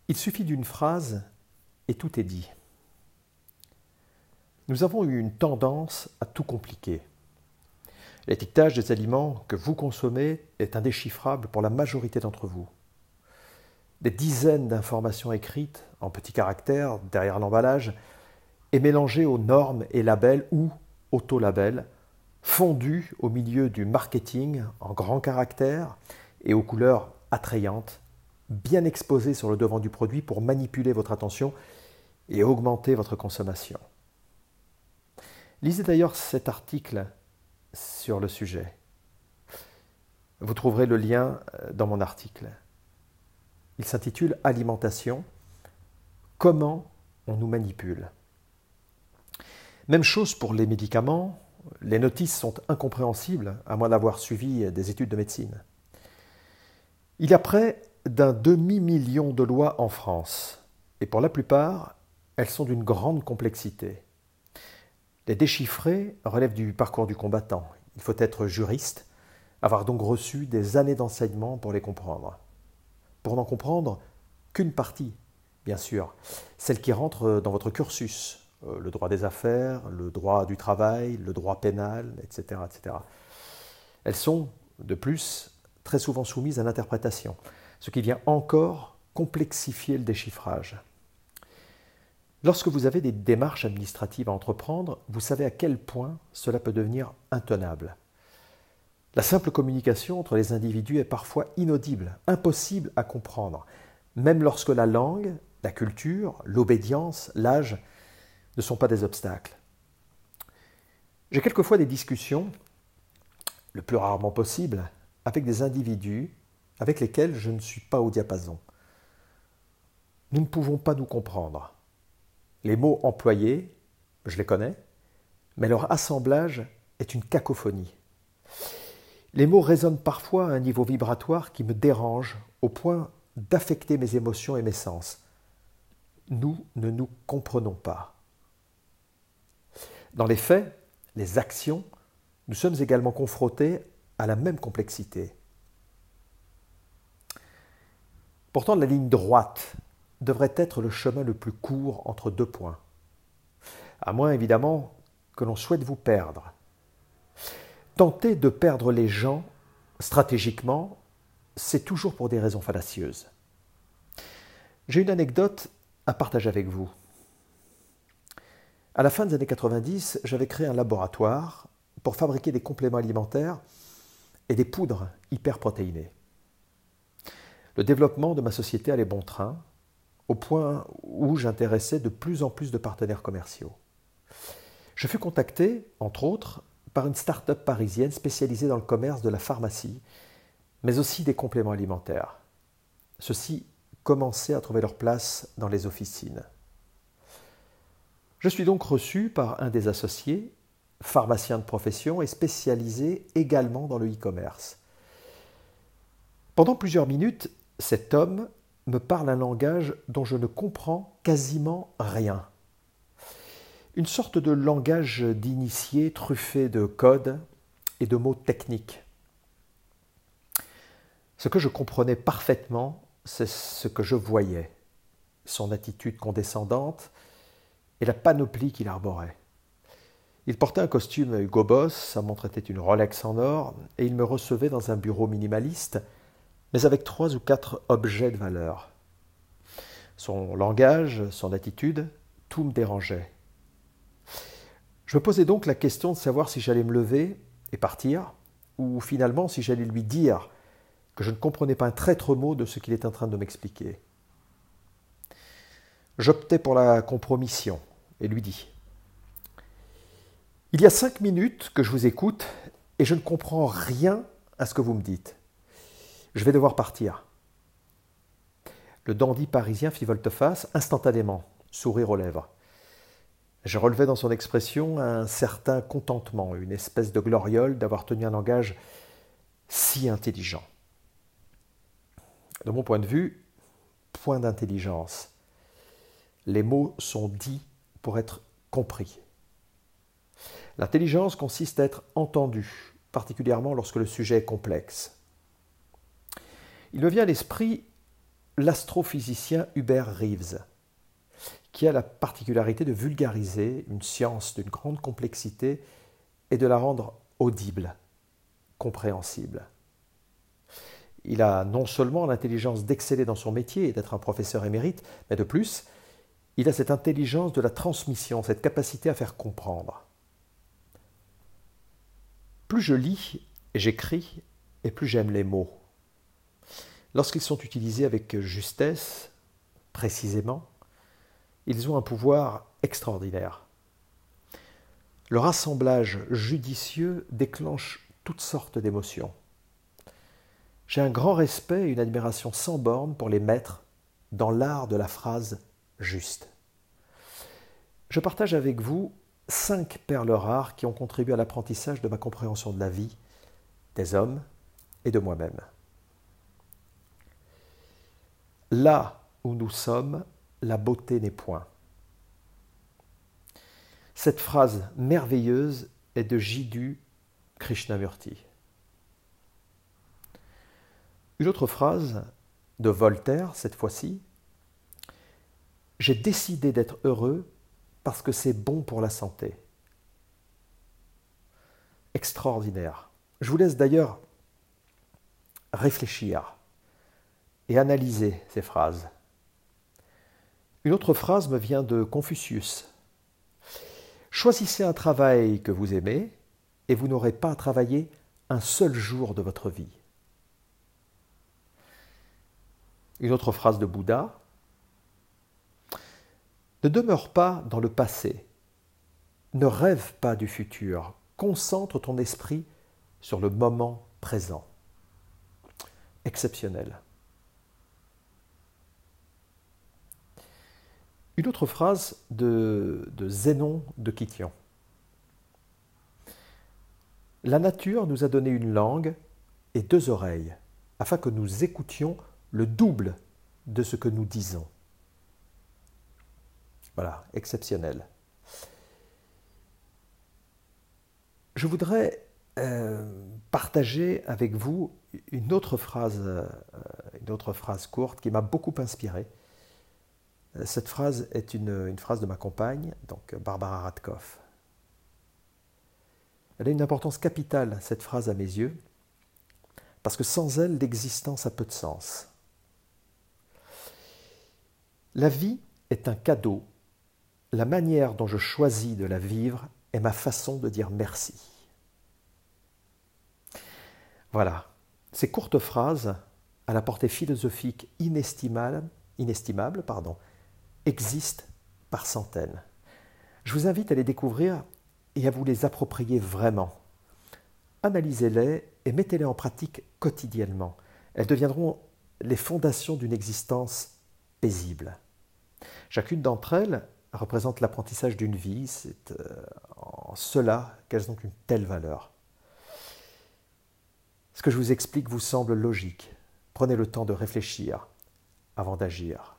Il suffit d'une phrase et tout est dit. Nous avons eu une tendance à tout compliquer. L'étiquetage des aliments que vous consommez est indéchiffrable pour la majorité d'entre vous. Des dizaines d'informations écrites en petits caractères derrière l'emballage et mélangées aux normes et labels ou autolabels, fondues au milieu du marketing en grands caractères et aux couleurs attrayantes, bien exposées sur le devant du produit pour manipuler votre attention et augmenter votre consommation. Lisez d'ailleurs cet article sur le sujet. Vous trouverez le lien dans mon article. Il s'intitule « Alimentation. Comment on nous manipule ». Même chose pour les médicaments. Les notices sont incompréhensibles, à moins d'avoir suivi des études de médecine. Il y a près d'un demi-million de lois en France, et pour la plupart, elles sont d'une grande complexité. Les déchiffrer relève du parcours du combattant. Il faut être juriste, avoir donc reçu des années d'enseignement pour les comprendre. Pour n'en comprendre qu'une partie, bien sûr, celle qui rentre dans votre cursus, le droit des affaires, le droit du travail, le droit pénal, etc., etc. Elles sont, de plus, très souvent soumises à l'interprétation, ce qui vient encore complexifier le déchiffrage. Lorsque vous avez des démarches administratives à entreprendre, vous savez à quel point cela peut devenir intenable. La simple communication entre les individus est parfois inaudible, impossible à comprendre, même lorsque la langue, la culture, l'obédience, l'âge ne sont pas des obstacles. J'ai quelquefois des discussions, le plus rarement possible, avec des individus avec lesquels je ne suis pas au diapason. Nous ne pouvons pas nous comprendre. Les mots employés, je les connais, mais leur assemblage est une cacophonie. Les mots résonnent parfois à un niveau vibratoire qui me dérange au point d'affecter mes émotions et mes sens. Nous ne nous comprenons pas. Dans les faits, les actions, nous sommes également confrontés à la même complexité. Pourtant, la ligne droite devrait être le chemin le plus court entre deux points. À moins, évidemment, que l'on souhaite vous perdre. Tenter de perdre les gens, stratégiquement, c'est toujours pour des raisons fallacieuses. J'ai une anecdote à partager avec vous. À la fin des années 90, j'avais créé un laboratoire pour fabriquer des compléments alimentaires et des poudres hyperprotéinées. Le développement de ma société allait bon train, au point où j'intéressais de plus en plus de partenaires commerciaux. Je fus contacté, entre autres, par une start-up parisienne spécialisée dans le commerce de la pharmacie, mais aussi des compléments alimentaires. Ceux-ci commençaient à trouver leur place dans les officines. Je suis donc reçu par un des associés, pharmacien de profession et spécialisé également dans le e-commerce. Pendant plusieurs minutes, cet homme me parle un langage dont je ne comprends quasiment rien. Une sorte de langage d'initié truffé de codes et de mots techniques. Ce que je comprenais parfaitement, c'est ce que je voyais, son attitude condescendante et la panoplie qu'il arborait. Il portait un costume Hugo Boss, sa montre était une Rolex en or, et il me recevait dans un bureau minimaliste, mais avec 3 ou 4 objets de valeur. Son langage, son attitude, tout me dérangeait. Je me posais donc la question de savoir si j'allais me lever et partir, ou finalement si j'allais lui dire que je ne comprenais pas un traître mot de ce qu'il était en train de m'expliquer. J'optais pour la compromission et lui dis « Il y a 5 minutes que je vous écoute et je ne comprends rien à ce que vous me dites. Je vais devoir partir. » Le dandy parisien fit volte-face instantanément, sourire aux lèvres. Je relevais dans son expression un certain contentement, une espèce de gloriole d'avoir tenu un langage si intelligent. De mon point de vue, point d'intelligence. Les mots sont dits pour être compris. L'intelligence consiste à être entendu, particulièrement lorsque le sujet est complexe. Il me vient à l'esprit l'astrophysicien Hubert Reeves, qui a la particularité de vulgariser une science d'une grande complexité et de la rendre audible, compréhensible. Il a non seulement l'intelligence d'exceller dans son métier et d'être un professeur émérite, mais de plus, il a cette intelligence de la transmission, cette capacité à faire comprendre. Plus je lis et j'écris, et plus j'aime les mots. Lorsqu'ils sont utilisés avec justesse, précisément, ils ont un pouvoir extraordinaire. Leur assemblage judicieux déclenche toutes sortes d'émotions. J'ai un grand respect et une admiration sans borne pour les maîtres dans l'art de la phrase juste. Je partage avec vous 5 perles rares qui ont contribué à l'apprentissage de ma compréhension de la vie, des hommes et de moi-même. Là où nous sommes, la beauté n'est point. Cette phrase merveilleuse est de Jiddu Krishnamurti. Une autre phrase de Voltaire, cette fois-ci. J'ai décidé d'être heureux parce que c'est bon pour la santé. Extraordinaire. Je vous laisse d'ailleurs réfléchir et analyser ces phrases. Une autre phrase me vient de Confucius. Choisissez un travail que vous aimez et vous n'aurez pas à travailler un seul jour de votre vie. Une autre phrase de Bouddha. Ne demeure pas dans le passé. Ne rêve pas du futur. Concentre ton esprit sur le moment présent. Exceptionnel. Une autre phrase de Zénon de Kition. La nature nous a donné une langue et 2 oreilles, afin que nous écoutions le double de ce que nous disons. Voilà, exceptionnel. Je voudrais partager avec vous une autre phrase courte qui m'a beaucoup inspiré. Cette phrase est une phrase de ma compagne, donc Barbara Radkoff. Elle a une importance capitale, cette phrase à mes yeux, parce que sans elle, l'existence a peu de sens. La vie est un cadeau. La manière dont je choisis de la vivre est ma façon de dire merci. Voilà, ces courtes phrases, à la portée philosophique inestimable, existent par centaines. Je vous invite à les découvrir et à vous les approprier vraiment. Analysez-les et mettez-les en pratique quotidiennement. Elles deviendront les fondations d'une existence paisible. Chacune d'entre elles représente l'apprentissage d'une vie, c'est en cela qu'elles ont une telle valeur. Ce que je vous explique vous semble logique. Prenez le temps de réfléchir avant d'agir.